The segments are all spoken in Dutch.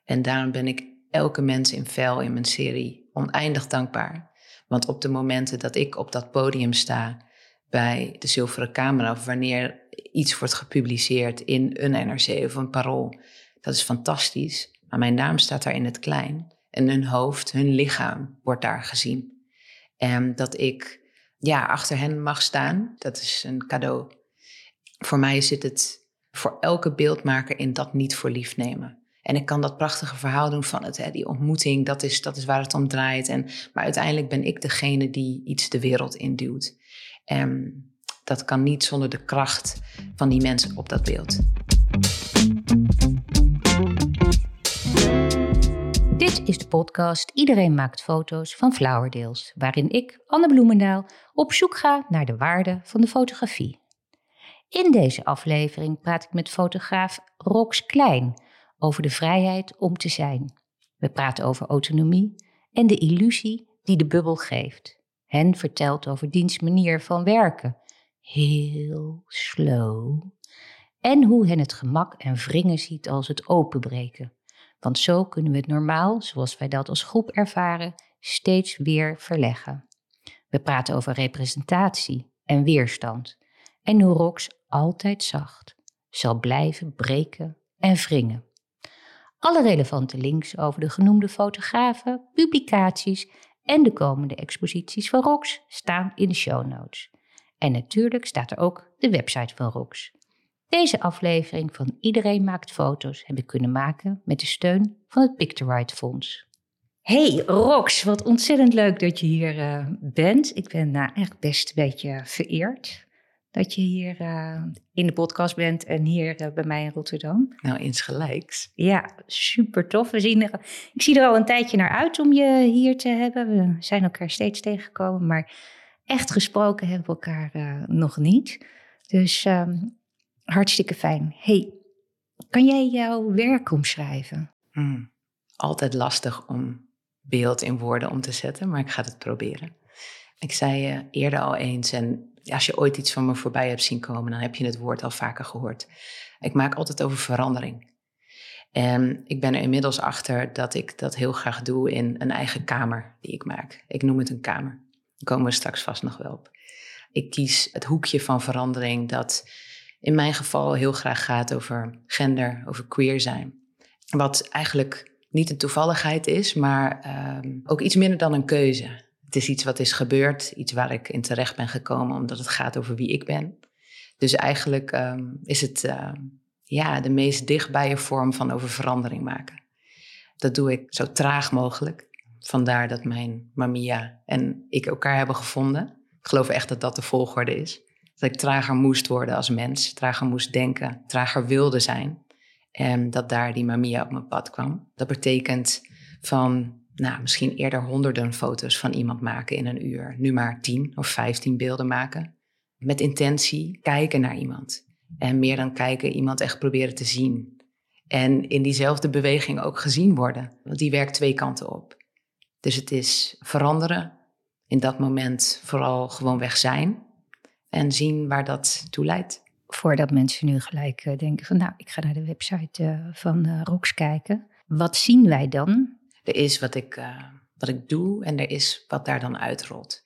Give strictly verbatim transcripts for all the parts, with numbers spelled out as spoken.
En daarom ben ik elke mens in Vel in mijn serie oneindig dankbaar. Want op de momenten dat ik op dat podium sta bij de Zilveren Camera, of wanneer iets wordt gepubliceerd in een N R C of een Parool, dat is fantastisch. Maar mijn naam staat daar in het klein. En hun hoofd, hun lichaam wordt daar gezien. En dat ik ja, achter hen mag staan, dat is een cadeau. Voor mij zit het voor elke beeldmaker in dat niet voor lief nemen. En ik kan dat prachtige verhaal doen van het, hè, die ontmoeting, dat is, dat is waar het om draait. En, maar uiteindelijk ben ik degene die iets de wereld induwt. En dat kan niet zonder de kracht van die mensen op dat beeld. Dit is de podcast Iedereen maakt foto's van Flowerdales, waarin ik, Anne Bloemendaal, op zoek ga naar de waarde van de fotografie. In deze aflevering praat ik met fotograaf Rox Klein over de vrijheid om te zijn. We praten over autonomie en de illusie die de bubbel geeft. Hen vertelt over diens manier van werken, heel slow, en hoe hen het gemak en wringen ziet als het openbreken. Want zo kunnen we het normaal, zoals wij dat als groep ervaren, steeds weer verleggen. We praten over representatie en weerstand. En hoe Rox altijd zacht zal blijven breken en wringen. Alle relevante links over de genoemde fotografen, publicaties en de komende exposities van Rox staan in de show notes. En natuurlijk staat er ook de website van Rox. Deze aflevering van Iedereen maakt foto's heb ik kunnen maken met de steun van het Pictoright Fonds. Hey Rox, wat ontzettend leuk dat je hier uh, bent. Ik ben uh, echt best een beetje vereerd dat je hier uh, in de podcast bent en hier uh, bij mij in Rotterdam. Nou, insgelijks. Ja, super tof. We zien er, ik zie er al een tijdje naar uit om je hier te hebben. We zijn elkaar steeds tegengekomen, maar echt gesproken hebben we elkaar uh, nog niet. Dus um, hartstikke fijn. Hey, kan jij jouw werk omschrijven? Hmm. Altijd lastig om beeld in woorden om te zetten, maar ik ga het proberen. Ik zei uh, eerder al eens, en als je ooit iets van me voorbij hebt zien komen, dan heb je het woord al vaker gehoord. Ik maak altijd over verandering. En ik ben er inmiddels achter dat ik dat heel graag doe in een eigen kamer die ik maak. Ik noem het een kamer. Daar komen we straks vast nog wel op. Ik kies het hoekje van verandering dat in mijn geval heel graag gaat over gender, over queer zijn. Wat eigenlijk niet een toevalligheid is, maar um, ook iets minder dan een keuze. Het is iets wat is gebeurd, iets waar ik in terecht ben gekomen omdat het gaat over wie ik ben. Dus eigenlijk um, is het uh, ja, de meest dichtbije vorm van over verandering maken. Dat doe ik zo traag mogelijk. Vandaar dat mijn Mamiya en ik elkaar hebben gevonden. Ik geloof echt dat dat de volgorde is. Dat ik trager moest worden als mens, trager moest denken, trager wilde zijn. En dat daar die Mamiya op mijn pad kwam. Dat betekent van, nou, misschien eerder honderden foto's van iemand maken in een uur. Nu maar tien of vijftien beelden maken. Met intentie kijken naar iemand. En meer dan kijken, iemand echt proberen te zien. En in diezelfde beweging ook gezien worden. Want die werkt twee kanten op. Dus het is veranderen. In dat moment vooral gewoonweg zijn. En zien waar dat toe leidt. Voordat mensen nu gelijk uh, denken van, nou, ik ga naar de website uh, van uh, Rox kijken. Wat zien wij dan? Er is wat ik, uh, wat ik doe en er is wat daar dan uitrolt.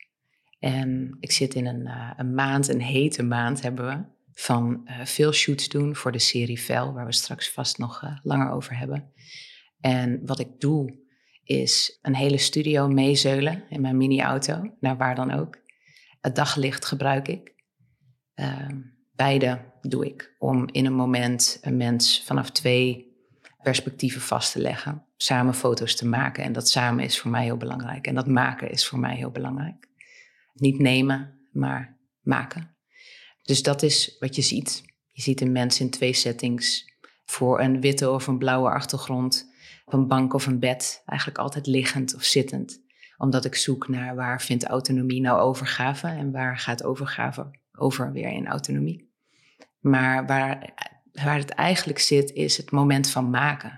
En ik zit in een, uh, een maand, een hete maand hebben we, van uh, veel shoots doen voor de serie Vel, waar we straks vast nog uh, langer over hebben. En wat ik doe is een hele studio meezeulen in mijn mini-auto, naar waar dan ook. Het daglicht gebruik ik. Uh, beide doe ik om in een moment een mens vanaf twee perspectieven vast te leggen. Samen foto's te maken. En dat samen is voor mij heel belangrijk. En dat maken is voor mij heel belangrijk. Niet nemen, maar maken. Dus dat is wat je ziet. Je ziet een mens in twee settings. Voor een witte of een blauwe achtergrond. Op een bank of een bed. Eigenlijk altijd liggend of zittend. Omdat ik zoek naar waar vindt autonomie nou overgave. En waar gaat overgave over weer in autonomie. Maar waar, waar het eigenlijk zit is het moment van maken.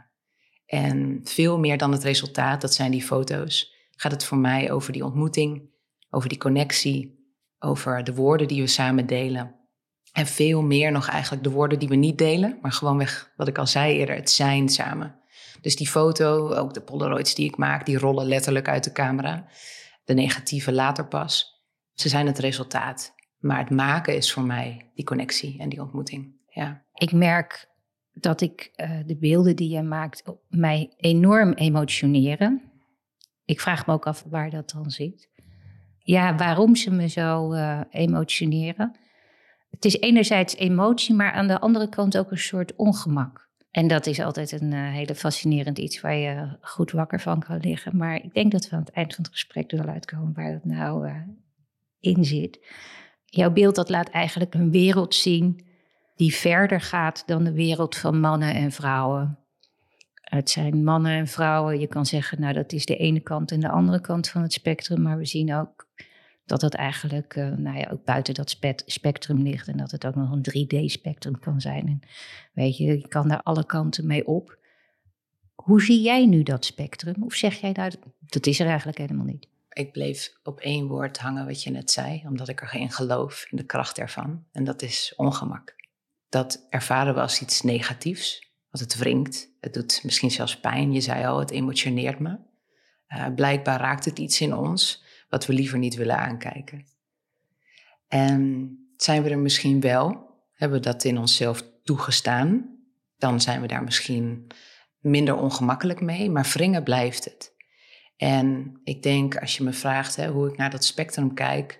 En veel meer dan het resultaat, dat zijn die foto's, gaat het voor mij over die ontmoeting, over die connectie, over de woorden die we samen delen. En veel meer nog eigenlijk de woorden die we niet delen, maar gewoonweg, wat ik al zei eerder, het zijn samen. Dus die foto, ook de Polaroids die ik maak, die rollen letterlijk uit de camera. De negatieve later pas. Ze zijn het resultaat. Maar het maken is voor mij die connectie en die ontmoeting. Ja. Ik merk dat ik uh, de beelden die jij maakt mij enorm emotioneren. Ik vraag me ook af waar dat dan zit. Ja, waarom ze me zo uh, emotioneren. Het is enerzijds emotie, maar aan de andere kant ook een soort ongemak. En dat is altijd een uh, hele fascinerend iets waar je goed wakker van kan liggen. Maar ik denk dat we aan het eind van het gesprek er wel uitkomen waar dat nou uh, in zit. Jouw beeld dat laat eigenlijk een wereld zien die verder gaat dan de wereld van mannen en vrouwen. Het zijn mannen en vrouwen. Je kan zeggen, nou dat is de ene kant en de andere kant van het spectrum. Maar we zien ook dat dat eigenlijk uh, nou ja, ook buiten dat spe- spectrum ligt. En dat het ook nog een drie D-spectrum kan zijn. En weet je, je kan daar alle kanten mee op. Hoe zie jij nu dat spectrum? Of zeg jij nou, dat is er eigenlijk helemaal niet? Ik bleef op één woord hangen wat je net zei. Omdat ik erin geloof, in de kracht ervan. En dat is ongemak. Dat ervaren we als iets negatiefs. Want het wringt, het doet misschien zelfs pijn. Je zei al, het emotioneert me. Uh, blijkbaar raakt het iets in ons wat we liever niet willen aankijken. En zijn we er misschien wel, hebben we dat in onszelf toegestaan, dan zijn we daar misschien minder ongemakkelijk mee, maar wringen blijft het. En ik denk, als je me vraagt hè, hoe ik naar dat spectrum kijk,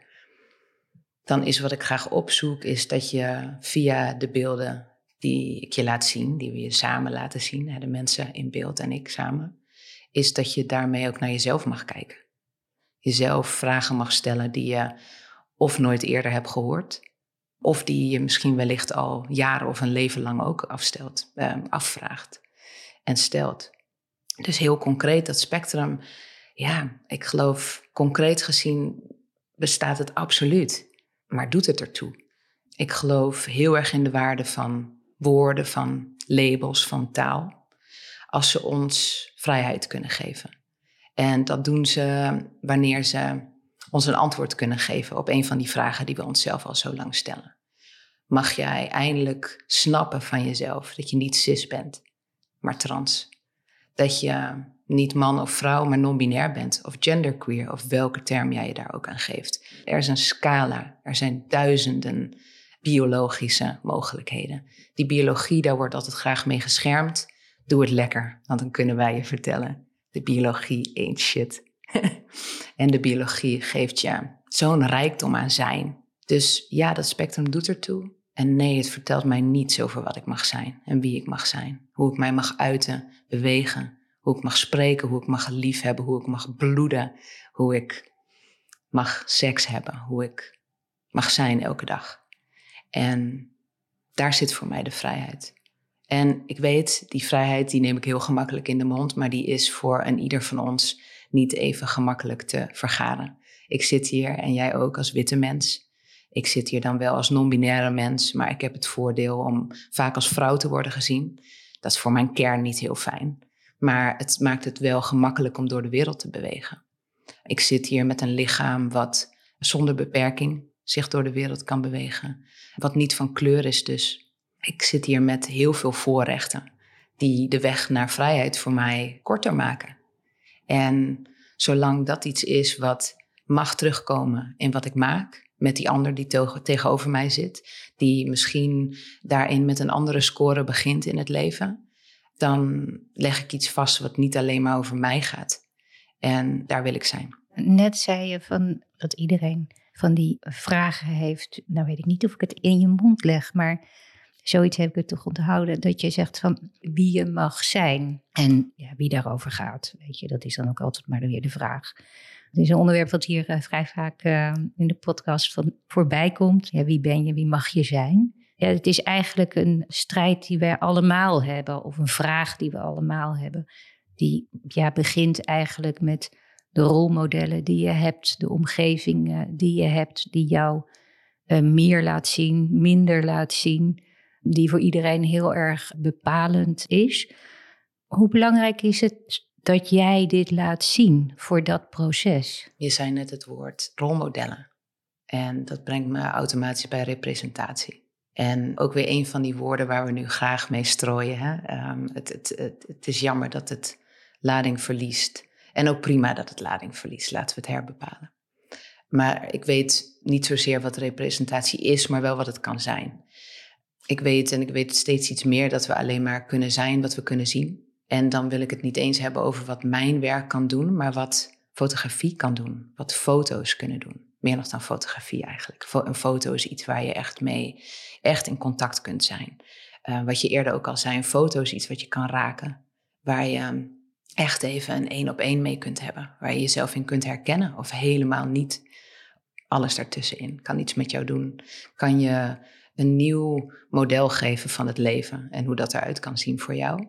dan is wat ik graag opzoek, is dat je via de beelden die ik je laat zien, die we je samen laten zien, hè, de mensen in beeld en ik samen, is dat je daarmee ook naar jezelf mag kijken. Jezelf vragen mag stellen die je of nooit eerder hebt gehoord, of die je misschien wellicht al jaren of een leven lang ook afstelt, eh, afvraagt en stelt. Dus heel concreet, dat spectrum, ja, ik geloof concreet gezien bestaat het absoluut, maar doet het ertoe? Ik geloof heel erg in de waarde van woorden, van labels, van taal, als ze ons vrijheid kunnen geven. En dat doen ze wanneer ze ons een antwoord kunnen geven op een van die vragen die we onszelf al zo lang stellen. Mag jij eindelijk snappen van jezelf dat je niet cis bent, maar trans? Dat je niet man of vrouw, maar non-binair bent, of genderqueer, of welke term jij je daar ook aan geeft. Er is een scala, er zijn duizenden biologische mogelijkheden. Die biologie, daar wordt altijd graag mee geschermd. Doe het lekker, want dan kunnen wij je vertellen. De biologie ain't shit. En de biologie geeft je zo'n rijkdom aan zijn. Dus ja, dat spectrum doet ertoe. En nee, het vertelt mij niets over wat ik mag zijn en wie ik mag zijn. Hoe ik mij mag uiten, bewegen. Hoe ik mag spreken, hoe ik mag liefhebben, hoe ik mag bloeden. Hoe ik mag seks hebben, hoe ik mag zijn elke dag. En daar zit voor mij de vrijheid. En ik weet, die vrijheid die neem ik heel gemakkelijk in de mond, maar die is voor een ieder van ons niet even gemakkelijk te vergaren. Ik zit hier en jij ook als witte mens. Ik zit hier dan wel als non-binaire mens, maar ik heb het voordeel om vaak als vrouw te worden gezien. Dat is voor mijn kern niet heel fijn. Maar het maakt het wel gemakkelijk om door de wereld te bewegen. Ik zit hier met een lichaam wat zonder beperking zich door de wereld kan bewegen. Wat niet van kleur is dus. Ik zit hier met heel veel voorrechten die de weg naar vrijheid voor mij korter maken. En zolang dat iets is wat mag terugkomen in wat ik maak, met die ander die te- tegenover mij zit, die misschien daarin met een andere score begint in het leven, dan leg ik iets vast wat niet alleen maar over mij gaat. En daar wil ik zijn. Net zei je van dat iedereen van die vragen heeft. Nou weet ik niet of ik het in je mond leg, maar zoiets heb ik het toch onthouden. Dat je zegt van wie je mag zijn en ja, wie daarover gaat. Weet je, dat is dan ook altijd maar weer de vraag. Het is een onderwerp wat hier uh, vrij vaak uh, in de podcast van voorbij komt. Ja, wie ben je, wie mag je zijn? Ja, het is eigenlijk een strijd die wij allemaal hebben. Of een vraag die we allemaal hebben. Die ja, begint eigenlijk met de rolmodellen die je hebt. De omgeving uh, die je hebt. Die jou uh, meer laat zien, minder laat zien. Die voor iedereen heel erg bepalend is. Hoe belangrijk is het dat jij dit laat zien voor dat proces? Je zei net het woord rolmodellen. En dat brengt me automatisch bij representatie. En ook weer een van die woorden waar we nu graag mee strooien. Hè? Um, het, het, het, het is jammer dat het lading verliest. En ook prima dat het lading verliest, laten we het herbepalen. Maar ik weet niet zozeer wat representatie is, maar wel wat het kan zijn. Ik weet, en ik weet steeds iets meer, dat we alleen maar kunnen zijn wat we kunnen zien. En dan wil ik het niet eens hebben over wat mijn werk kan doen, maar wat fotografie kan doen. Wat foto's kunnen doen. Meer nog dan fotografie eigenlijk. Een foto is iets waar je echt mee echt in contact kunt zijn. Uh, wat je eerder ook al zei, een foto is iets wat je kan raken. Waar je echt even een één op één mee kunt hebben. Waar je jezelf in kunt herkennen of helemaal niet. Alles daartussenin. Kan iets met jou doen. Kan je een nieuw model geven van het leven. En hoe dat eruit kan zien voor jou.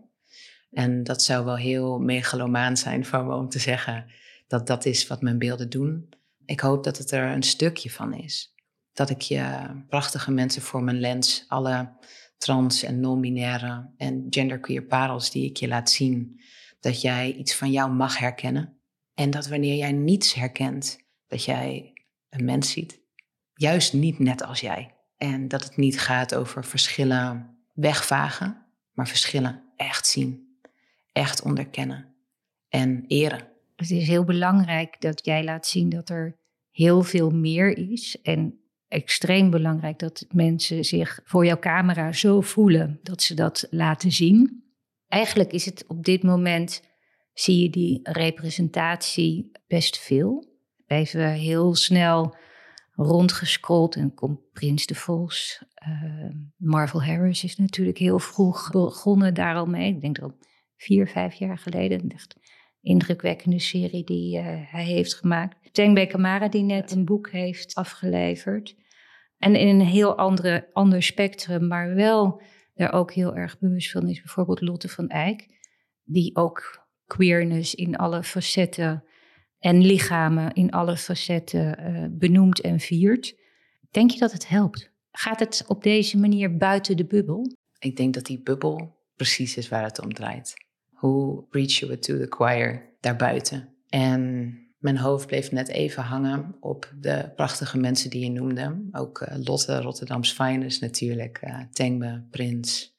En dat zou wel heel megalomaan zijn van me om te zeggen dat dat is wat mijn beelden doen. Ik hoop dat het er een stukje van is. Dat ik je prachtige mensen voor mijn lens, alle trans- en non-binaire en genderqueer parels die ik je laat zien, dat jij iets van jou mag herkennen. En dat wanneer jij niets herkent, dat jij een mens ziet. Juist niet net als jij. En dat het niet gaat over verschillen wegvagen, maar verschillen echt zien. Echt onderkennen en eren. Het is heel belangrijk dat jij laat zien dat er heel veel meer is. En extreem belangrijk dat mensen zich voor jouw camera zo voelen dat ze dat laten zien. Eigenlijk is het op dit moment, zie je die representatie best veel. Even heel snel rondgescrolld en komt Prins de Vos. Uh, Marvel Harris is natuurlijk heel vroeg begonnen daar al mee. Ik denk dat vier, vijf jaar geleden. Een echt indrukwekkende serie die uh, hij heeft gemaakt. Tengbe Kamara die net een boek heeft afgeleverd. En in een heel andere, ander spectrum, maar wel daar ook heel erg bewust van is. Bijvoorbeeld Lotte van Eyck, die ook queerness in alle facetten en lichamen in alle facetten uh, benoemt en viert. Denk je dat het helpt? Gaat het op deze manier buiten de bubbel? Ik denk dat die bubbel precies is waar het om draait. Hoe preach you it to the choir daarbuiten? En mijn hoofd bleef net even hangen op de prachtige mensen die je noemde. Ook uh, Lotte, Rotterdams Finest natuurlijk, uh, Tengbe, Prins,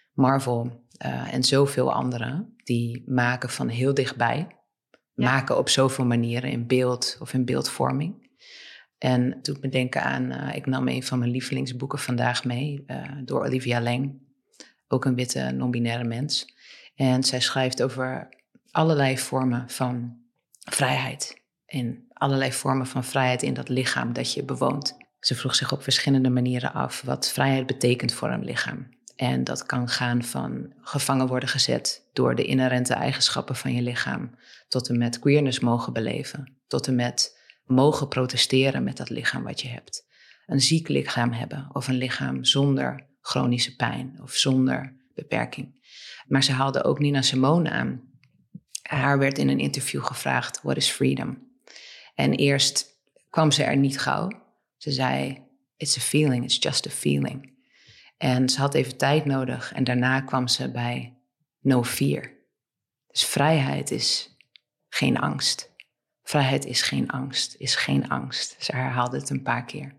Marvel uh, en zoveel anderen. Die maken van heel dichtbij. Ja. Maken op zoveel manieren in beeld of in beeldvorming. En het doet me denken aan, uh, ik nam een van mijn lievelingsboeken vandaag mee, uh, door Olivia Leng. Ook een witte non-binaire mens. En zij schrijft over allerlei vormen van vrijheid. En allerlei vormen van vrijheid in dat lichaam dat je bewoont. Ze vroeg zich op verschillende manieren af wat vrijheid betekent voor een lichaam. En dat kan gaan van gevangen worden gezet door de inherente eigenschappen van je lichaam. Tot en met queerness mogen beleven. Tot en met mogen protesteren met dat lichaam wat je hebt. Een ziek lichaam hebben of een lichaam zonder chronische pijn of zonder beperking. Maar ze haalde ook Nina Simone aan. Haar werd in een interview gevraagd, what is freedom? En eerst kwam ze er niet gauw. Ze zei, it's a feeling, it's just a feeling. En ze had even tijd nodig en daarna kwam ze bij no fear. Dus vrijheid is geen angst. Vrijheid is geen angst, is geen angst. Ze herhaalde het een paar keer.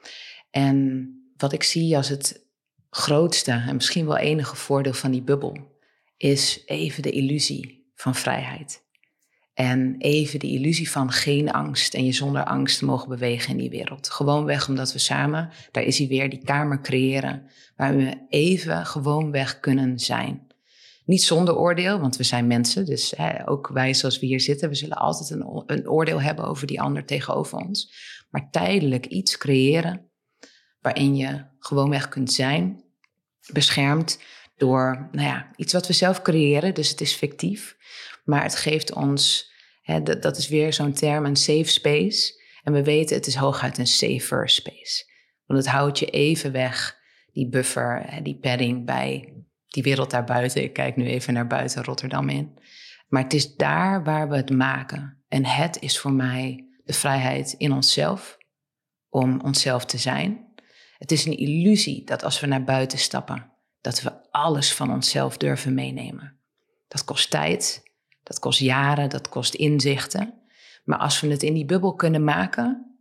En wat ik zie als het grootste en misschien wel enige voordeel van die bubbel is even de illusie van vrijheid. En even de illusie van geen angst en je zonder angst mogen bewegen in die wereld. Gewoonweg omdat we samen, daar is hij weer, die kamer creëren waar we even gewoonweg kunnen zijn. Niet zonder oordeel, want we zijn mensen, dus hè, ook wij zoals we hier zitten, we zullen altijd een, een oordeel hebben over die ander tegenover ons. Maar tijdelijk iets creëren waarin je gewoonweg kunt zijn, beschermd door nou ja, iets wat we zelf creëren, dus het is fictief. Maar het geeft ons, hè, dat, dat is weer zo'n term, een safe space. En we weten, het is hooguit een safer space. Want het houdt je even weg, die buffer, die padding bij die wereld daarbuiten. Ik kijk nu even naar buiten Rotterdam in. Maar het is daar waar we het maken. En het is voor mij de vrijheid in onszelf, om onszelf te zijn. Het is een illusie dat als we naar buiten stappen, dat we alles van onszelf durven meenemen. Dat kost tijd, dat kost jaren, dat kost inzichten. Maar als we het in die bubbel kunnen maken,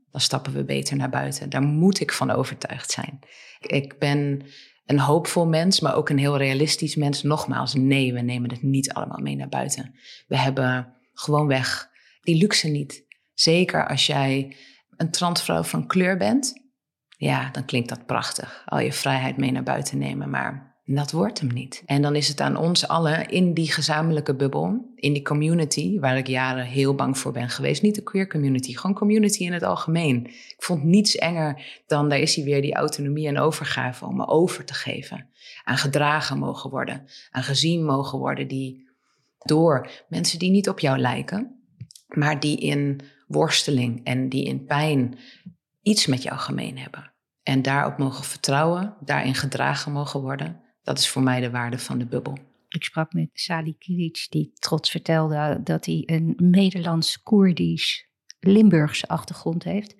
dan stappen we beter naar buiten. Daar moet ik van overtuigd zijn. Ik ben een hoopvol mens, maar ook een heel realistisch mens. Nogmaals, nee, we nemen het niet allemaal mee naar buiten. We hebben gewoonweg die luxe niet. Zeker als jij een transvrouw van kleur bent. Ja, dan klinkt dat prachtig. Al je vrijheid mee naar buiten nemen, maar dat wordt hem niet. En dan is het aan ons allen in die gezamenlijke bubbel, in die community, waar ik jaren heel bang voor ben geweest. Niet de queer community, gewoon community in het algemeen. Ik vond niets enger dan, daar is hij weer, die autonomie en overgave om me over te geven. Aan gedragen mogen worden, aan gezien mogen worden, die door mensen die niet op jou lijken, maar die in worsteling en die in pijn iets met jou gemeen hebben. En daarop mogen vertrouwen, daarin gedragen mogen worden. Dat is voor mij de waarde van de bubbel. Ik sprak met Sali Kilic, die trots vertelde dat hij een Nederlands-Koerdisch Limburgse achtergrond heeft.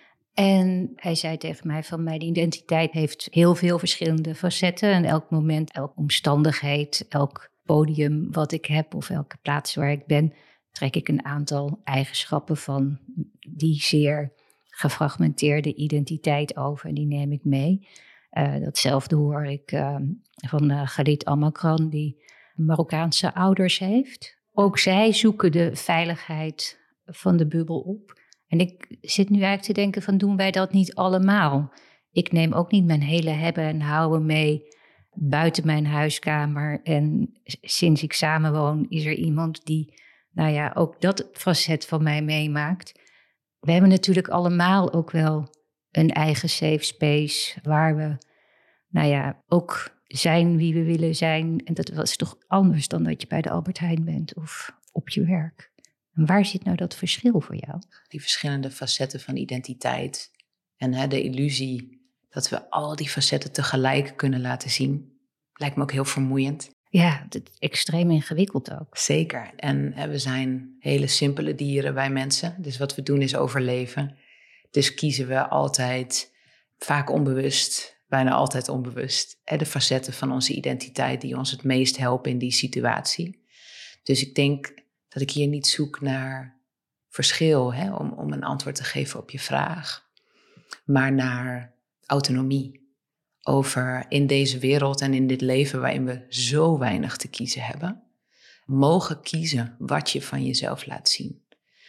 En hij zei tegen mij van mijn identiteit heeft heel veel verschillende facetten. En elk moment, elke omstandigheid, elk podium wat ik heb of elke plaats waar ik ben, trek ik een aantal eigenschappen van die zeer gefragmenteerde identiteit over. En die neem ik mee. Uh, datzelfde hoor ik uh, van uh, Khalid Al-Makran, die Marokkaanse ouders heeft. Ook zij zoeken de veiligheid van de bubbel op. En ik zit nu eigenlijk te denken van, doen wij dat niet allemaal? Ik neem ook niet mijn hele hebben en houden mee buiten mijn huiskamer. En sinds ik samenwoon is er iemand die, nou ja, ook dat facet van mij meemaakt. We hebben natuurlijk allemaal ook wel een eigen safe space waar we, nou ja, ook zijn wie we willen zijn. En dat was toch anders dan dat je bij de Albert Heijn bent of op je werk. En waar zit nou dat verschil voor jou? Die verschillende facetten van identiteit en hè, de illusie dat we al die facetten tegelijk kunnen laten zien, lijkt me ook heel vermoeiend. Ja, het is extreem ingewikkeld ook. Zeker. En hè, we zijn hele simpele dieren, wij mensen. Dus wat we doen is overleven. Dus kiezen we altijd, vaak onbewust, bijna altijd onbewust, hè, de facetten van onze identiteit die ons het meest helpen in die situatie. Dus ik denk dat ik hier niet zoek naar verschil, hè, om, om een antwoord te geven op je vraag, maar naar autonomie. Over in deze wereld en in dit leven waarin we zo weinig te kiezen hebben, mogen kiezen wat je van jezelf laat zien.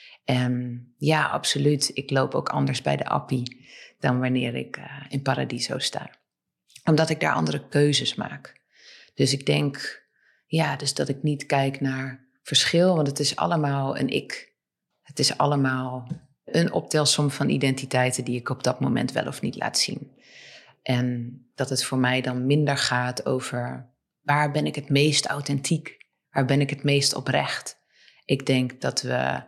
En ja, absoluut, ik loop ook anders bij de appie dan wanneer ik uh, in Paradiso sta. Omdat ik daar andere keuzes maak. Dus ik denk, ja, dus dat ik niet kijk naar verschil, want het is allemaal een ik. Het is allemaal een optelsom van identiteiten die ik op dat moment wel of niet laat zien. En dat het voor mij dan minder gaat over waar ben ik het meest authentiek? Waar ben ik het meest oprecht? Ik denk dat we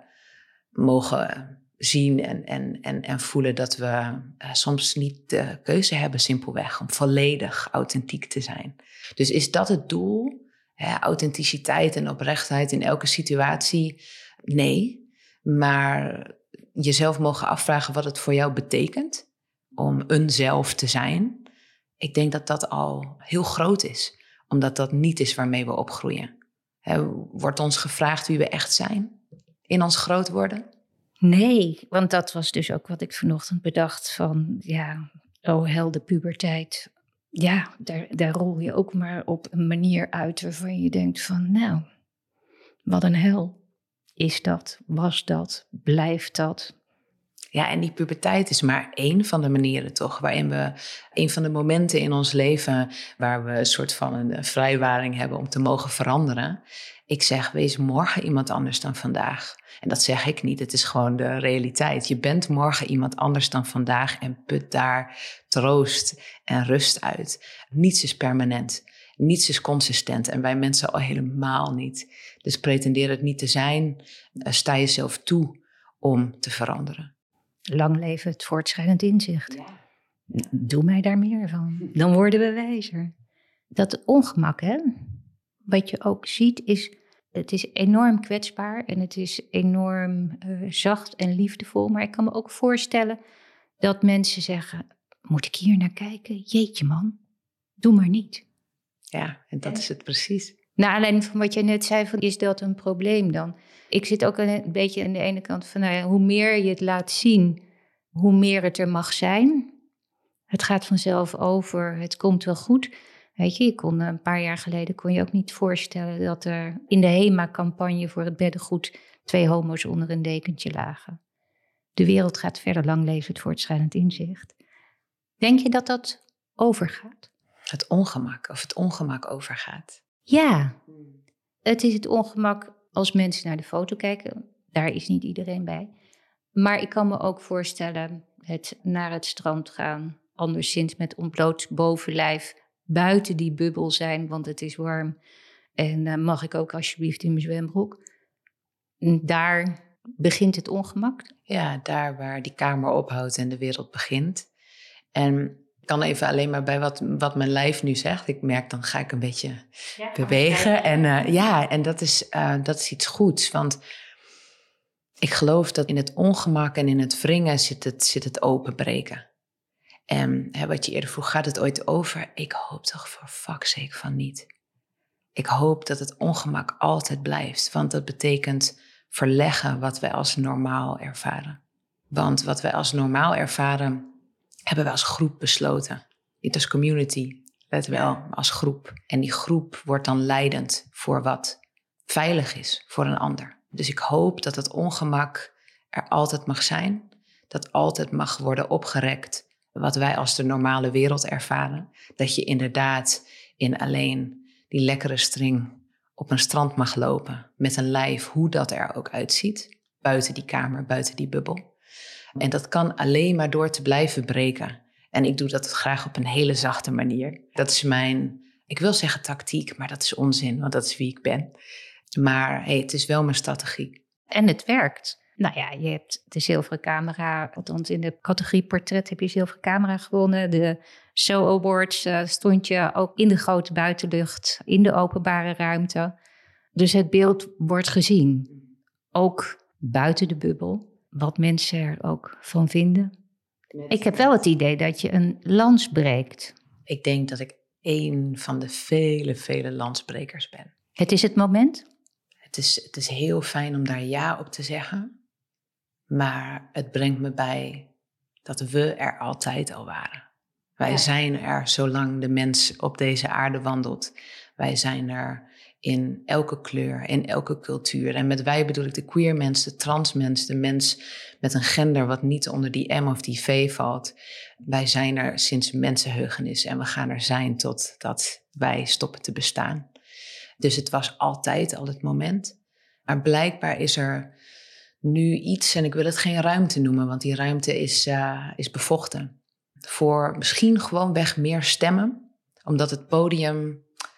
mogen zien en, en, en, en voelen dat we uh, soms niet de keuze hebben simpelweg om volledig authentiek te zijn. Dus is dat het doel? Hè, authenticiteit en oprechtheid in elke situatie? Nee, maar jezelf mogen afvragen wat het voor jou betekent om een zelf te zijn. Ik denk dat dat al heel groot is, omdat dat niet is waarmee we opgroeien. He, wordt ons gevraagd wie we echt zijn in ons groot worden? Nee, want dat was dus ook wat ik vanochtend bedacht van, ja, oh hel, de puberteit. Ja, daar, daar rol je ook maar op een manier uit waarvan je denkt van, nou, wat een hel is dat, was dat, blijft dat. Ja, en die puberteit is maar één van de manieren toch, waarin we, een van de momenten in ons leven waar we een soort van een vrijwaring hebben om te mogen veranderen. Ik zeg, wees morgen iemand anders dan vandaag. En dat zeg ik niet, het is gewoon de realiteit. Je bent morgen iemand anders dan vandaag en put daar troost en rust uit. Niets is permanent, niets is consistent en wij mensen al helemaal niet. Dus pretendeer het niet te zijn, sta jezelf toe om te veranderen. Lang leven het voortschrijdend inzicht. Ja. Doe mij daar meer van. Dan worden we wijzer. Dat ongemak, hè? Wat je ook ziet is, het is enorm kwetsbaar en het is enorm uh, zacht en liefdevol. Maar ik kan me ook voorstellen dat mensen zeggen, moet ik hier naar kijken? Jeetje man, doe maar niet. Ja, en dat is het precies. Naar aanleiding van wat jij net zei, van, is dat een probleem dan? Ik zit ook een beetje aan de ene kant van, nou ja, hoe meer je het laat zien, hoe meer het er mag zijn. Het gaat vanzelf over, het komt wel goed. Weet je, je kon, een paar jaar geleden kon je ook niet voorstellen dat er in de HEMA-campagne voor het beddengoed twee homo's onder een dekentje lagen. De wereld gaat verder, lang leven het voortschrijdend inzicht. Denk je dat dat overgaat? Het ongemak, of het ongemak overgaat. Ja, het is het ongemak als mensen naar de foto kijken. Daar is niet iedereen bij. Maar ik kan me ook voorstellen het naar het strand gaan, anderszins met ontbloot bovenlijf, buiten die bubbel zijn, want het is warm. En uh, mag ik ook alsjeblieft in mijn zwembroek? Daar begint het ongemak. Ja, daar waar die kamer ophoudt en de wereld begint. En ik kan even alleen maar bij wat, wat mijn lijf nu zegt. Ik merk, dan ga ik een beetje ja, bewegen. En uh, ja, en dat is, uh, dat is iets goeds. Want ik geloof dat in het ongemak en in het wringen zit het, zit het openbreken. En hè, wat je eerder vroeg, gaat het ooit over? Ik hoop toch voor fuck's sake van niet. Ik hoop dat het ongemak altijd blijft. Want dat betekent verleggen wat wij als normaal ervaren. Want wat wij als normaal ervaren, hebben we als groep besloten. Niet als community, let wel, maar als groep. En die groep wordt dan leidend voor wat veilig is voor een ander. Dus ik hoop dat het ongemak er altijd mag zijn. Dat altijd mag worden opgerekt wat wij als de normale wereld ervaren. Dat je inderdaad in alleen die lekkere string op een strand mag lopen. Met een lijf, hoe dat er ook uitziet. Buiten die kamer, buiten die bubbel. En dat kan alleen maar door te blijven breken. En ik doe dat graag op een hele zachte manier. Dat is mijn, ik wil zeggen tactiek, maar dat is onzin, want dat is wie ik ben. Maar hey, het is wel mijn strategie. En het werkt. Nou ja, je hebt de zilveren camera, althans in de categorie portret heb je zilveren camera gewonnen. De S O O Awards uh, stond je ook in de grote buitenlucht, in de openbare ruimte. Dus het beeld wordt gezien. Ook buiten de bubbel. Wat mensen er ook van vinden. Ik heb wel het idee dat je een lans breekt. Ik denk dat ik één van de vele, vele lansbrekers ben. Het is het moment? Het is, het is heel fijn om daar ja op te zeggen. Maar het brengt me bij dat we er altijd al waren. Wij ja. zijn er zolang de mens op deze aarde wandelt. Wij zijn er in elke kleur, in elke cultuur. En met wij bedoel ik de queer mens, de trans mens, de mens met een gender wat niet onder die M of die V valt. Wij zijn er sinds mensenheugenis en we gaan er zijn totdat wij stoppen te bestaan. Dus het was altijd al het moment. Maar blijkbaar is er nu iets, en ik wil het geen ruimte noemen, want die ruimte is, uh, is bevochten. Voor misschien gewoonweg meer stemmen, omdat het podium,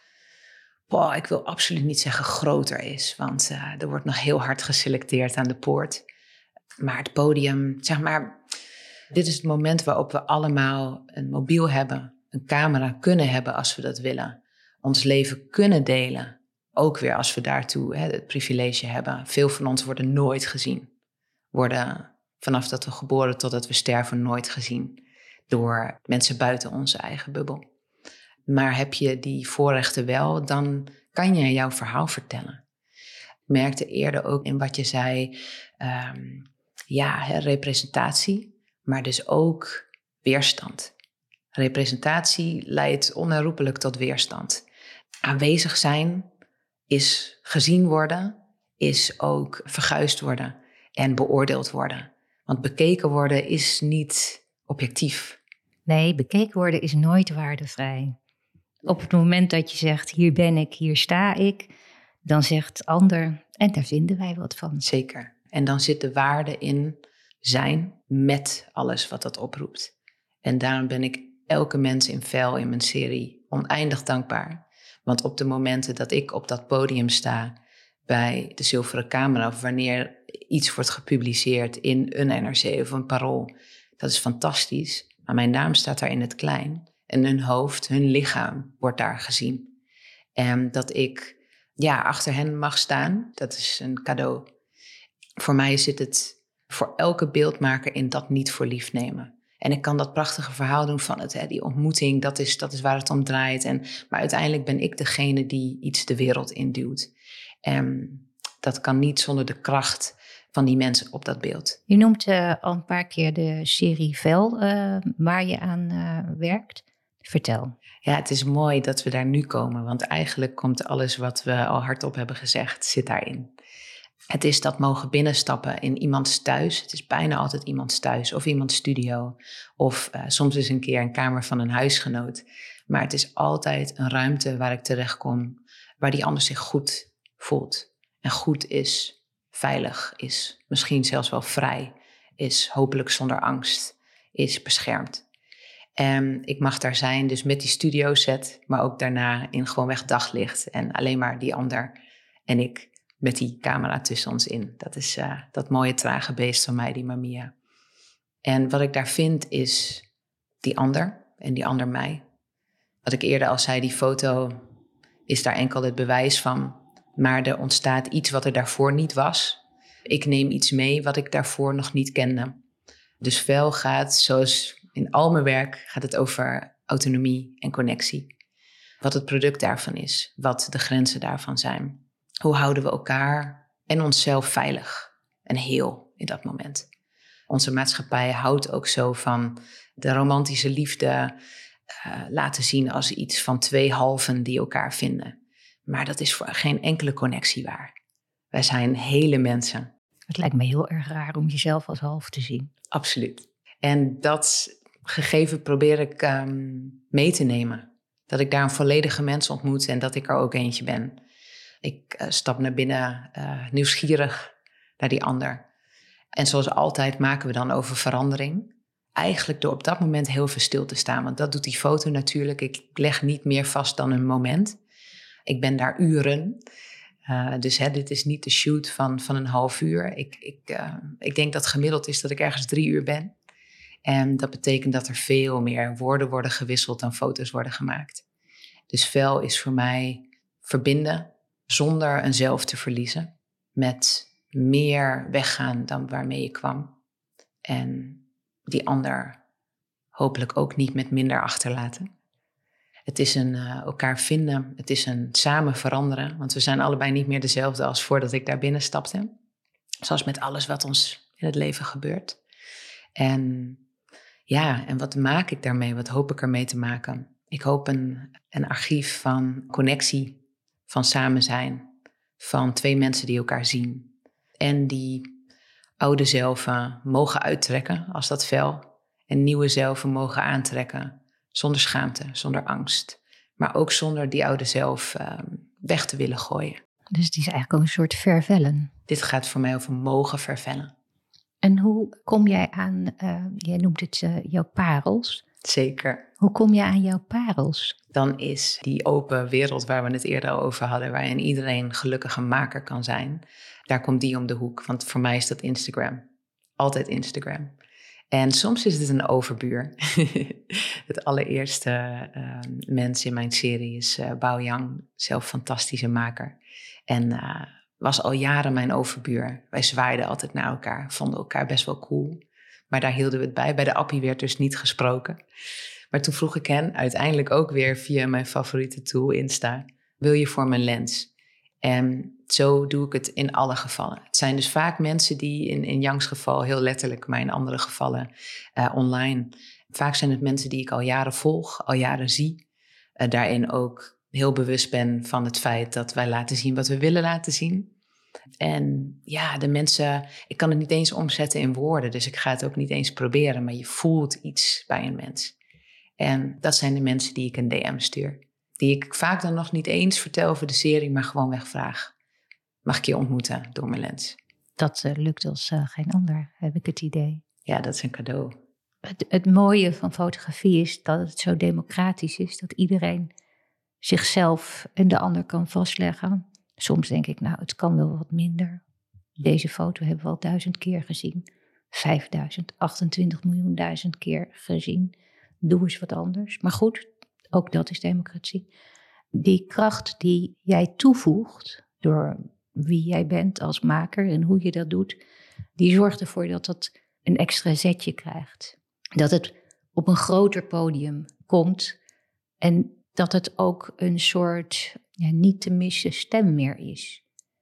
boah, ik wil absoluut niet zeggen groter is, want uh, er wordt nog heel hard geselecteerd aan de poort. Maar het podium, zeg maar, dit is het moment waarop we allemaal een mobiel hebben, een camera kunnen hebben als we dat willen. Ons leven kunnen delen, ook weer als we daartoe hè, het privilege hebben. Veel van ons worden nooit gezien. Worden vanaf dat we geboren totdat we sterven nooit gezien. Door mensen buiten onze eigen bubbel. Maar heb je die voorrechten wel, dan kan je jouw verhaal vertellen. Ik merkte eerder ook in wat je zei, um, ja, hè, representatie, maar dus ook weerstand. Representatie leidt onherroepelijk tot weerstand. Aanwezig zijn is gezien worden, is ook verguisd worden en beoordeeld worden. Want bekeken worden is niet objectief. Nee, bekeken worden is nooit waardevrij. Op het moment dat je zegt, hier ben ik, hier sta ik, dan zegt de ander, en daar vinden wij wat van. Zeker. En dan zit de waarde in zijn met alles wat dat oproept. En daarom ben ik elke mens in Vel in mijn serie oneindig dankbaar. Want op de momenten dat ik op dat podium sta bij de Zilveren Camera, of wanneer iets wordt gepubliceerd in een N R C of een Parool, dat is fantastisch. Maar mijn naam staat daar in het klein. En hun hoofd, hun lichaam wordt daar gezien. En dat ik ja, achter hen mag staan, dat is een cadeau. Voor mij zit het voor elke beeldmaker in dat niet voor lief nemen. En ik kan dat prachtige verhaal doen van het, hè, die ontmoeting, dat is, dat is waar het om draait. En, maar uiteindelijk ben ik degene die iets de wereld induwt. En Dat kan niet zonder de kracht van die mensen op dat beeld. Je noemt uh, al een paar keer de serie Vel uh, waar je aan uh, werkt. Vertel. Ja, het is mooi dat we daar nu komen. Want eigenlijk komt alles wat we al hardop hebben gezegd, zit daarin. Het is dat mogen binnenstappen in iemands thuis. Het is bijna altijd iemands thuis of iemands studio. Of uh, soms is een keer een kamer van een huisgenoot. Maar het is altijd een ruimte waar ik terechtkom, waar die ander zich goed voelt. En goed is, veilig is, misschien zelfs wel vrij is, hopelijk zonder angst, is beschermd. En ik mag daar zijn, dus met die studio set, maar ook daarna in gewoonweg daglicht. En alleen maar die ander en ik met die camera tussen ons in. Dat is uh, dat mooie trage beest van mij, die Mamiya. En wat ik daar vind is die ander en die ander mij. Wat ik eerder al zei, die foto is daar enkel het bewijs van. Maar er ontstaat iets wat er daarvoor niet was. Ik neem iets mee wat ik daarvoor nog niet kende. Dus Vel gaat, zoals in al mijn werk, gaat het over autonomie en connectie. Wat het product daarvan is, wat de grenzen daarvan zijn. Hoe houden we elkaar en onszelf veilig en heel in dat moment. Onze maatschappij houdt ook zo van de romantische liefde uh, laten zien als iets van twee halven die elkaar vinden. Maar dat is voor geen enkele connectie waar. Wij zijn hele mensen. Het lijkt me heel erg raar om jezelf als half te zien. Absoluut. En dat gegeven probeer ik um, mee te nemen. Dat ik daar een volledige mens ontmoet en dat ik er ook eentje ben. Ik uh, stap naar binnen, uh, nieuwsgierig naar die ander. En zoals altijd maken we dan over verandering. Eigenlijk door op dat moment heel veel stil te staan. Want dat doet die foto natuurlijk. Ik leg niet meer vast dan een moment. Ik ben daar uren. Uh, dus hè, dit is niet de shoot van, van een half uur. Ik, ik, uh, ik denk dat gemiddeld is dat ik ergens drie uur ben. En dat betekent dat er veel meer woorden worden gewisseld dan foto's worden gemaakt. Dus Vel is voor mij verbinden zonder een zelf te verliezen. Met meer weggaan dan waarmee je kwam. En die ander hopelijk ook niet met minder achterlaten. Het is een uh, elkaar vinden, het is een samen veranderen. Want we zijn allebei niet meer dezelfde als voordat ik daar binnen stapte. Zoals met alles wat ons in het leven gebeurt. En ja, en wat maak ik daarmee? Wat hoop ik ermee te maken? Ik hoop een, een archief van connectie, van samen zijn. Van twee mensen die elkaar zien. En die oude zelven mogen uittrekken als dat Vel. En nieuwe zelven mogen aantrekken. Zonder schaamte, zonder angst. Maar ook zonder die oude zelf uh, weg te willen gooien. Dus het is eigenlijk ook een soort vervellen. Dit gaat voor mij over mogen vervellen. En hoe kom jij aan, uh, jij noemt het uh, jouw parels. Zeker. Hoe kom je aan jouw parels? Dan is die open wereld waar we het eerder al over hadden, waarin iedereen gelukkig een maker kan zijn. Daar komt die om de hoek, want voor mij is dat Instagram. Altijd Instagram. En soms is het een overbuur. Het allereerste uh, mens in mijn serie is uh, Bao Yang, zelf fantastische maker. En uh, was al jaren mijn overbuur. Wij zwaaiden altijd naar elkaar, vonden elkaar best wel cool. Maar daar hielden we het bij. Bij de appie werd dus niet gesproken. Maar toen vroeg ik hen uiteindelijk ook weer via mijn favoriete tool Insta: wil je voor mijn lens? En zo doe ik het in alle gevallen. Het zijn dus vaak mensen die in, in Yangs geval heel letterlijk, maar in andere gevallen uh, online. Vaak zijn het mensen die ik al jaren volg, al jaren zie. Uh, daarin ook heel bewust ben van het feit dat wij laten zien wat we willen laten zien. En ja, de mensen, ik kan het niet eens omzetten in woorden, dus ik ga het ook niet eens proberen, maar je voelt iets bij een mens. En dat zijn de mensen die ik een D M stuur. Die ik vaak dan nog niet eens vertel over de serie, maar gewoon wegvraag. Mag ik je ontmoeten door mijn lens? Dat uh, lukt als uh, geen ander, heb ik het idee. Ja, dat is een cadeau. Het, het mooie van fotografie is dat het zo democratisch is, dat iedereen zichzelf en de ander kan vastleggen. Soms denk ik, nou, het kan wel wat minder. Deze foto hebben we al duizend keer gezien. Vijfduizend, achtentwintig miljoen duizend keer gezien. Doe eens wat anders. Maar goed, ook dat is democratie. Die kracht die jij toevoegt door wie jij bent als maker en hoe je dat doet, die zorgt ervoor dat dat een extra zetje krijgt. Dat het op een groter podium komt en dat het ook een soort ja, niet te missen stem meer is.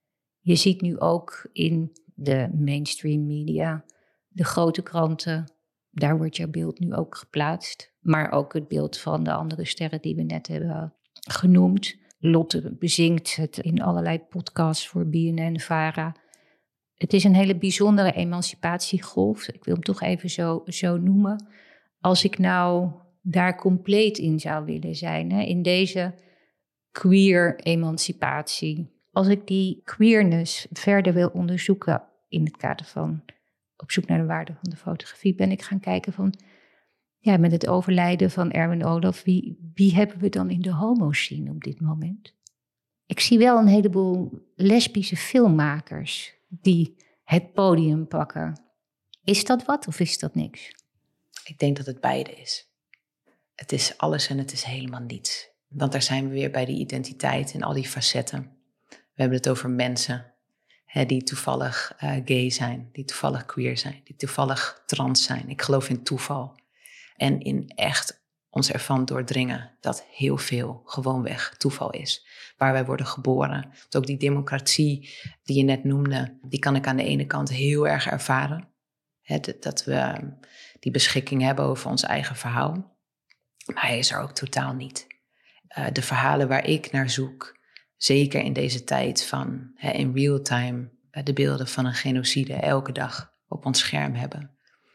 Je ziet nu ook in de mainstream media, de grote kranten, daar wordt jouw beeld nu ook geplaatst. Maar ook het beeld van de andere sterren die we net hebben genoemd. Lotte bezingt het in allerlei podcasts voor B N N, VARA. Het is een hele bijzondere emancipatiegolf. Ik wil hem toch even zo, zo noemen. Als ik nou daar compleet in zou willen zijn, hè, in deze queer emancipatie. Als ik die queerness verder wil onderzoeken in het kader van op zoek naar de waarde van de fotografie, ben ik gaan kijken van, ja, met het overlijden van Erwin Olaf, wie, wie hebben we dan in de homo-scene op dit moment? Ik zie wel een heleboel lesbische filmmakers die het podium pakken. Is dat wat of is dat niks? Ik denk dat het beide is. Het is alles en het is helemaal niets. Want daar zijn we weer bij die identiteit en al die facetten. We hebben het over mensen hè, die toevallig uh, gay zijn, die toevallig queer zijn, die toevallig trans zijn. Ik geloof in toeval. En in echt ons ervan doordringen dat heel veel gewoonweg toeval is. Waar wij worden geboren. Dus ook die democratie die je net noemde, die kan ik aan de ene kant heel erg ervaren. Hè, dat we die beschikking hebben over ons eigen verhaal. Maar hij is er ook totaal niet. Uh, de verhalen waar ik naar zoek, zeker in deze tijd van hè, in real time uh, de beelden van een genocide elke dag op ons scherm hebben.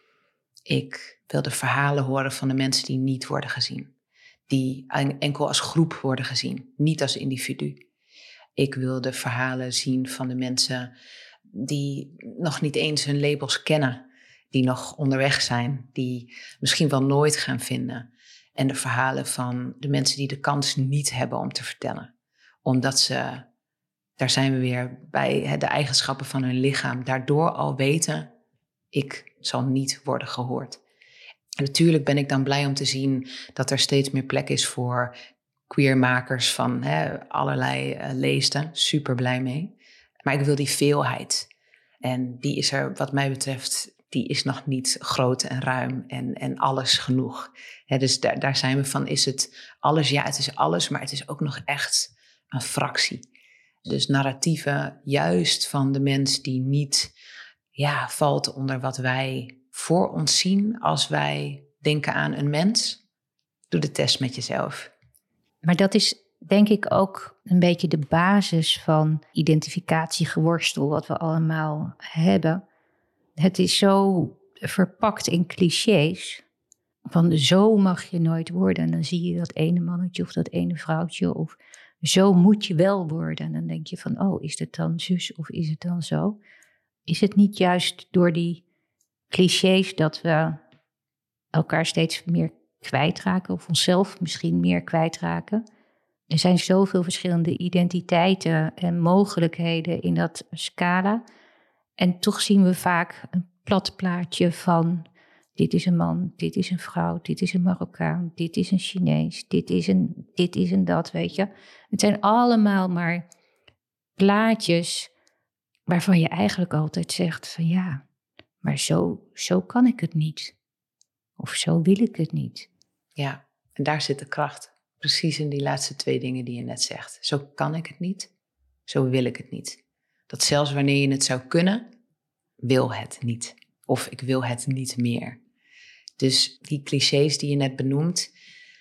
Ik wil de verhalen horen van de mensen die niet worden gezien. Die enkel als groep worden gezien, niet als individu. Ik wil de verhalen zien van de mensen die nog niet eens hun labels kennen. Die nog onderweg zijn, die misschien wel nooit gaan vinden. En de verhalen van de mensen die de kans niet hebben om te vertellen. Omdat ze, daar zijn we weer bij de eigenschappen van hun lichaam, daardoor al weten, ik zal niet worden gehoord. En natuurlijk ben ik dan blij om te zien dat er steeds meer plek is voor queermakers van hè, allerlei uh, leesten. Super blij mee. Maar ik wil die veelheid. En die is er wat mij betreft, die is nog niet groot en ruim en, en alles genoeg. Hè, dus daar, daar zijn we van, is het alles? Ja, het is alles, maar het is ook nog echt een fractie. Dus narratieven juist van de mens die niet ja, valt onder wat wij voor ons zien als wij denken aan een mens. Doe de test met jezelf. Maar dat is denk ik ook een beetje de basis van identificatiegeworstel wat we allemaal hebben. Het is zo verpakt in clichés. Van zo mag je nooit worden. En dan zie je dat ene mannetje of dat ene vrouwtje. Of zo moet je wel worden. En dan denk je van, oh, is het dan zus of is het dan zo? Is het niet juist door die clichés dat we elkaar steeds meer kwijtraken? Of onszelf misschien meer kwijtraken? Er zijn zoveel verschillende identiteiten en mogelijkheden in dat scala. En toch zien we vaak een plat plaatje van, dit is een man, dit is een vrouw, dit is een Marokkaan, dit is een Chinees, dit is een, dit is een dat, weet je. Het zijn allemaal maar plaatjes waarvan je eigenlijk altijd zegt van ja, maar zo, zo kan ik het niet. Of zo wil ik het niet. Ja, en daar zit de kracht. Precies in die laatste twee dingen die je net zegt. Zo kan ik het niet, zo wil ik het niet. Dat zelfs wanneer je het zou kunnen, wil het niet. Of ik wil het niet meer. Dus die clichés die je net benoemt,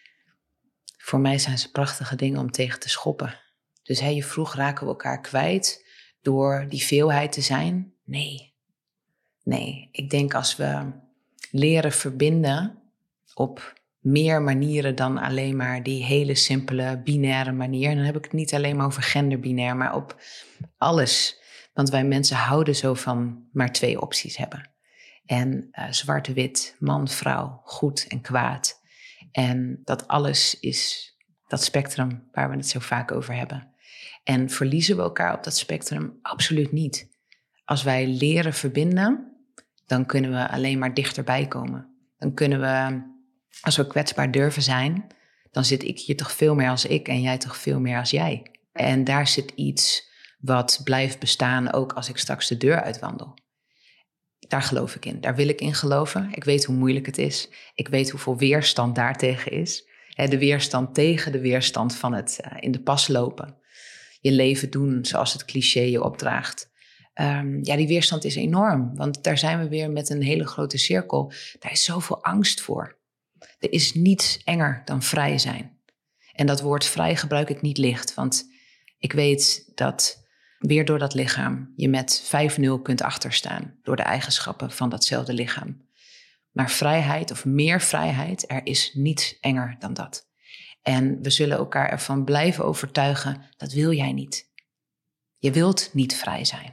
voor mij zijn ze prachtige dingen om tegen te schoppen. Dus hè, je vroeg, raken we elkaar kwijt door die veelheid te zijn? Nee. Nee, ik denk als we leren verbinden op meer manieren dan alleen maar die hele simpele binaire manier. En dan heb ik het niet alleen maar over genderbinair, maar op alles. Want wij mensen houden zo van maar twee opties hebben. En uh, zwart-wit, man, vrouw, goed en kwaad. En dat alles is dat spectrum waar we het zo vaak over hebben. En verliezen we elkaar op dat spectrum? Absoluut niet. Als wij leren verbinden, dan kunnen we alleen maar dichterbij komen. Dan kunnen we, als we kwetsbaar durven zijn, dan zit ik hier toch veel meer als ik en jij toch veel meer als jij. En daar zit iets wat blijft bestaan ook als ik straks de deur uitwandel. Daar geloof ik in. Daar wil ik in geloven. Ik weet hoe moeilijk het is. Ik weet hoeveel weerstand daartegen is. De weerstand tegen de weerstand van het in de pas lopen. je leven doen zoals het cliché je opdraagt. Um, ja, die weerstand is enorm. Want daar zijn we weer met een hele grote cirkel. Daar is zoveel angst voor. Er is niets enger dan vrij zijn. En dat woord vrij gebruik ik niet licht. Want ik weet dat weer door dat lichaam je met vijf nul kunt achterstaan. Door de eigenschappen van datzelfde lichaam. Maar vrijheid of meer vrijheid, er is niets enger dan dat. En we zullen elkaar ervan blijven overtuigen, dat wil jij niet. Je wilt niet vrij zijn.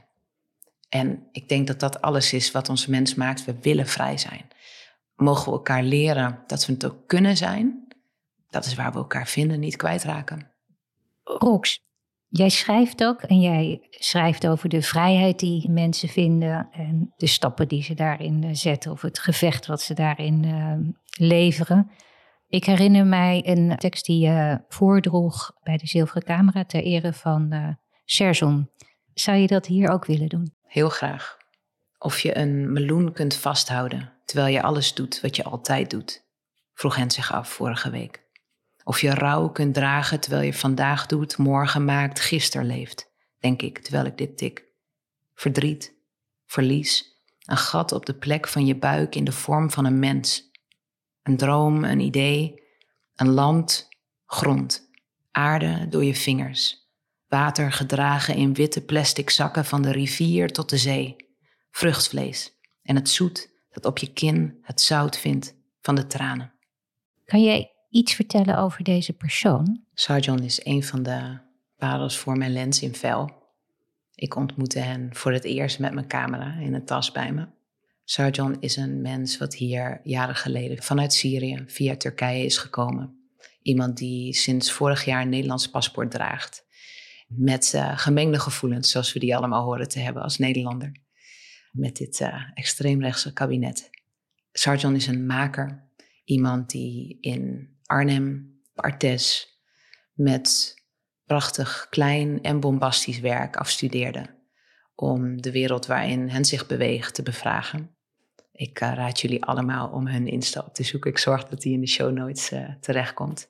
En ik denk dat dat alles is wat ons mens maakt. We willen vrij zijn. Mogen we elkaar leren dat we het ook kunnen zijn? Dat is waar we elkaar vinden, niet kwijtraken. Rox, jij schrijft ook en jij schrijft over de vrijheid die mensen vinden en de stappen die ze daarin zetten of het gevecht wat ze daarin uh, leveren. Ik herinner mij een tekst die je voordroeg bij de Zilveren Camera ter ere van uh, Serson. Zou je dat hier ook willen doen? Heel graag. Of je een meloen kunt vasthouden terwijl je alles doet wat je altijd doet, vroeg hen zich af vorige week. Of je rouw kunt dragen terwijl je vandaag doet, morgen maakt, gisteren leeft, denk ik, terwijl ik dit tik. Verdriet, verlies, een gat op de plek van je buik in de vorm van een mens. Een droom, een idee, een land, grond, aarde door je vingers. Water gedragen in witte plastic zakken van de rivier tot de zee. Vruchtvlees en het zoet dat op je kin het zout vindt van de tranen. Kan jij iets vertellen over deze persoon? Sargon is een van de parels voor mijn lens in vel. Ik ontmoette hen voor het eerst met mijn camera in een tas bij me. Sargon is een mens wat hier jaren geleden vanuit Syrië via Turkije is gekomen. Iemand die sinds vorig jaar een Nederlands paspoort draagt. Met uh, gemengde gevoelens, zoals we die allemaal horen te hebben als Nederlander. Met dit uh, extreemrechtse kabinet. Sargon is een maker. Iemand die in Arnhem, Artes, met prachtig klein en bombastisch werk afstudeerde. Om de wereld waarin hen zich beweegt te bevragen. Ik uh, raad jullie allemaal om hun Insta op te zoeken. Ik zorg dat die in de show notes uh, terechtkomt.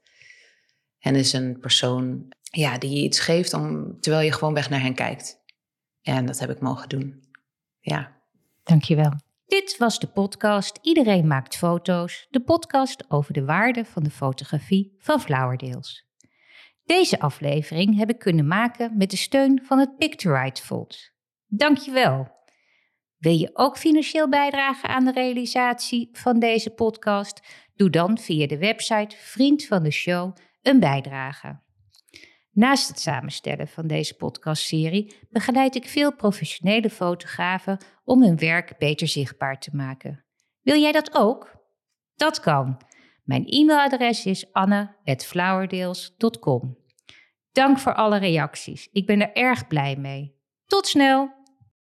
En is een persoon ja, die je iets geeft om, terwijl je gewoon weg naar hen kijkt. En dat heb ik mogen doen. Ja. Dankjewel. Dit was de podcast Iedereen maakt foto's. De podcast over de waarde van de fotografie van Flowerdales. Deze aflevering heb ik kunnen maken met de steun van het Pictoright Fonds. Dankjewel. Wil je ook financieel bijdragen aan de realisatie van deze podcast? Doe dan via de website Vriend van de Show een bijdrage. Naast het samenstellen van deze podcastserie begeleid ik veel professionele fotografen om hun werk beter zichtbaar te maken. Wil jij dat ook? Dat kan. Mijn e-mailadres is anne at flowerdales dot com. Dank voor alle reacties. Ik ben er erg blij mee. Tot snel!